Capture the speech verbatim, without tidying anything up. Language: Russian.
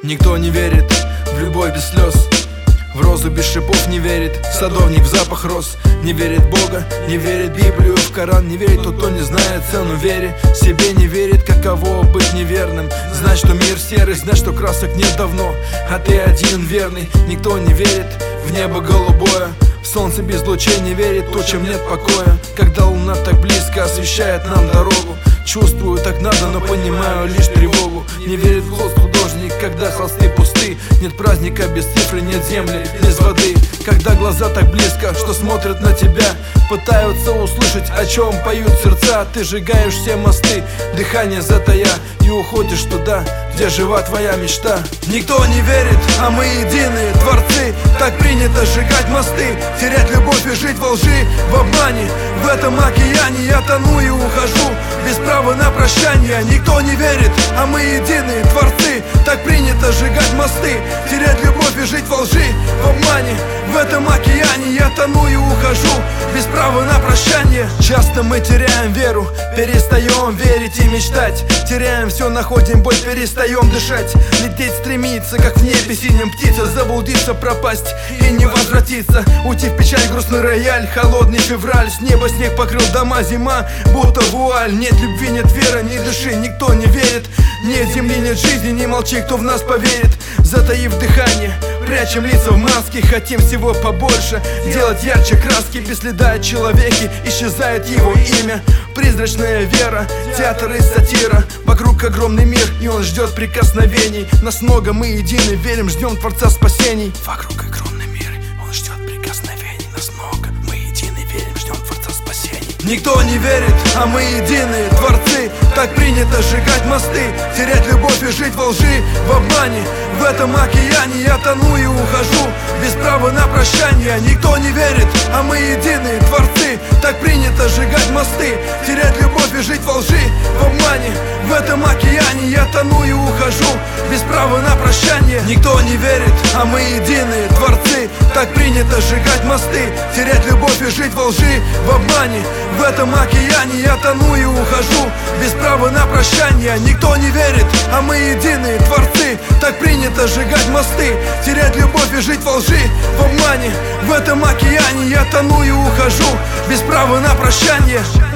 Никто не верит в любовь без слез, в розу без шипов не верит садовник в запах роз. Не верит в Бога, не верит в Библию, в Коран. Не верит тот, кто не знает цену вере. Себе не верит, каково быть неверным. Знать, что мир серый, знать, что красок нет давно, а ты один верный. Никто не верит в небо голубое, в солнце без лучей не верит, тучам нет покоя. Когда луна так близко освещает нам дорогу, чувствую, так надо, но понимаю лишь тревогу. Не верит в холст художник, когда холсты пусты. Нет праздника без цифры, нет земли без воды. Когда глаза так близко, что смотрят на тебя, пытаются услышать, о чем поют сердца. Ты сжигаешь все мосты, дыхание затая, и уходишь туда, где жива твоя мечта. Никто не верит, а мы единые творцы. Так принято сжигать мосты, терять любовь и жить во лжи, в обмане. В этом океане я тону и ухожу без права на прощание. Никто не верит, а мы единые творцы. Так принято сжигать мосты, терять любовь и жить во лжи, в обмане. В этом океане я тону и ухожу без права на прощание. Часто мы теряем веру, перестаем верить и мечтать. Теряем все, находим боль, перестаем дышать. Лететь стремиться, как в небе синим птица. Заблудиться, пропасть и не возвратиться. Уйти в печаль, грустный рояль, холодный февраль. С неба снег покрыл дома, зима, будто вуаль. Нет любви, нет веры, не дыши, никто не верит. Нет земли, нет жизни, не молчи, кто в нас поверит. Затаив дыхание, прячем лица в маске. Хотим всего побольше, делать ярче краски. Без следа от человеки исчезает его имя. Призрачная вера, театр и сатира. Вокруг огромный мир, и он ждет прикосновений. Нас много, мы едины, верим, ждем Творца спасений. Вокруг огромный мир, он ждет прикосновений. Нас много, мы едины, верим, ждем Творца спасений. Никто не верит, а мы единые творцы. Так принято сжигать мосты, терять любовь и жить во лжи, в обмане. В этом океане я тону и ухожу без права на прощание. Никто не верит, а мы единые творцы. Так принято сжигать мосты, терять любовь и жить во лжи, в обмане. В этом океане я тону и ухожу без права на прощание. Никто не верит, а мы единые творцы. Так принято сжигать мосты, терять любовь и жить во лжи, в обмане. В этом океане я тону и ухожу без права на прощание. Никто не верит, а мы единые творцы. Так принято сжигать мосты, терять любовь и жить во лжи, в обмане. В этом океане я тону и ухожу без права на прощание.